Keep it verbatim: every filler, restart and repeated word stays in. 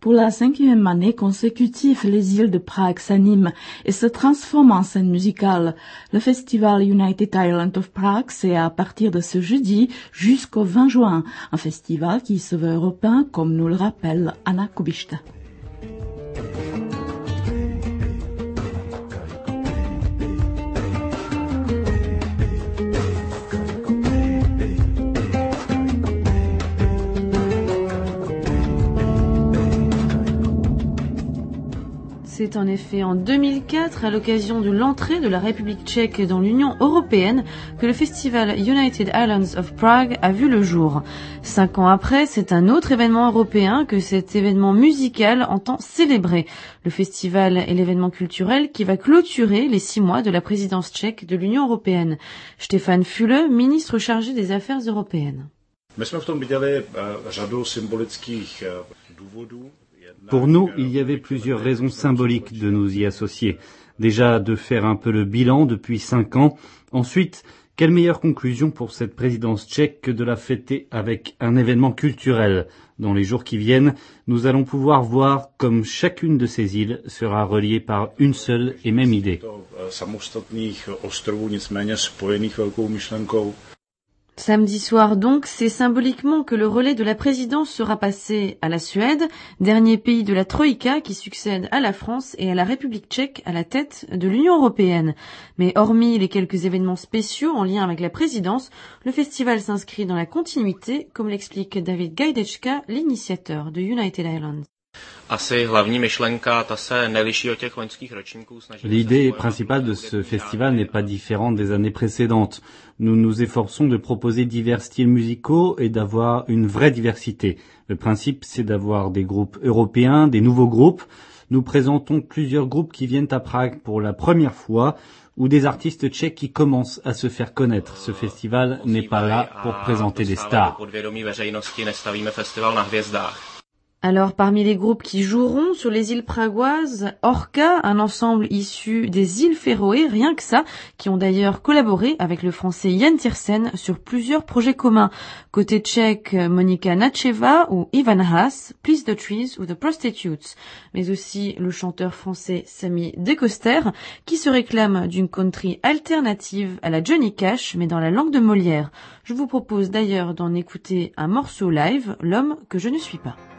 Pour la cinquième année consécutive, les îles de Prague s'animent et se transforment en scène musicale. Le festival United Island of Prague, c'est à partir de ce jeudi jusqu'au vingt juin, un festival qui se veut européen, comme nous le rappelle Anna Kubishta. C'est en effet en deux mille quatre, à l'occasion de l'entrée de la République tchèque dans l'Union européenne, que le festival United Islands of Prague a vu le jour. Cinq ans après, c'est un autre événement européen que cet événement musical entend célébrer. Le festival est l'événement culturel qui va clôturer les six mois de la présidence tchèque de l'Union européenne. Stefan Füle, ministre chargé des Affaires européennes. Pour nous, il y avait plusieurs raisons symboliques de nous y associer. Déjà, de faire un peu le bilan depuis cinq ans. Ensuite, quelle meilleure conclusion pour cette présidence tchèque que de la fêter avec un événement culturel. Dans les jours qui viennent, nous allons pouvoir voir comme chacune de ces îles sera reliée par une seule et même idée. Samedi soir donc, c'est symboliquement que le relais de la présidence sera passé à la Suède, dernier pays de la Troïka qui succède à la France et à la République tchèque à la tête de l'Union européenne. Mais hormis les quelques événements spéciaux en lien avec la présidence, le festival s'inscrit dans la continuité, comme l'explique David Gajdečka, l'initiateur de United Islands. L'idée principale de ce festival n'est pas différente des années précédentes. Nous nous efforçons de proposer divers styles musicaux et d'avoir une vraie diversité. Le principe, c'est d'avoir des groupes européens, des nouveaux groupes. Nous présentons plusieurs groupes qui viennent à Prague pour la première fois ou des artistes tchèques qui commencent à se faire connaître. Ce festival n'est pas là pour présenter des stars. Alors, parmi les groupes qui joueront sur les îles pragoises, Orca, un ensemble issu des îles Féroé, rien que ça, qui ont d'ailleurs collaboré avec le français Jan Tiersen sur plusieurs projets communs. Côté tchèque, Monika Nacheva ou Ivan Haas, Please the Trees ou The Prostitutes. Mais aussi le chanteur français Sami Decoster, qui se réclame d'une country alternative à la Johnny Cash, mais dans la langue de Molière. Je vous propose d'ailleurs d'en écouter un morceau live, L'homme que je ne suis pas.